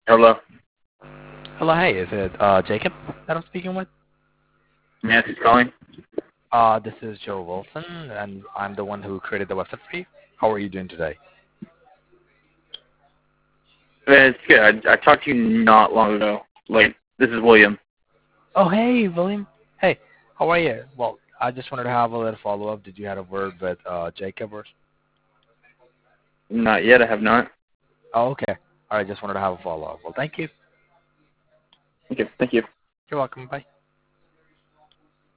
Hello. Hello, hey, is it Jacob that I'm speaking with? Yes, who's calling? This is Joe Wilson, and I'm the one who created the website for you. How are you doing today? It's good. I talked to you not long ago. This is William. Oh, hey, William. Hey, how are you? Well, I just wanted to have a little follow-up. Did you have a word with Jacob or? Not yet. I have not. Oh, okay. All right, just wanted to have a follow-up. Well, thank you. Okay. Thank you. You're welcome. Bye.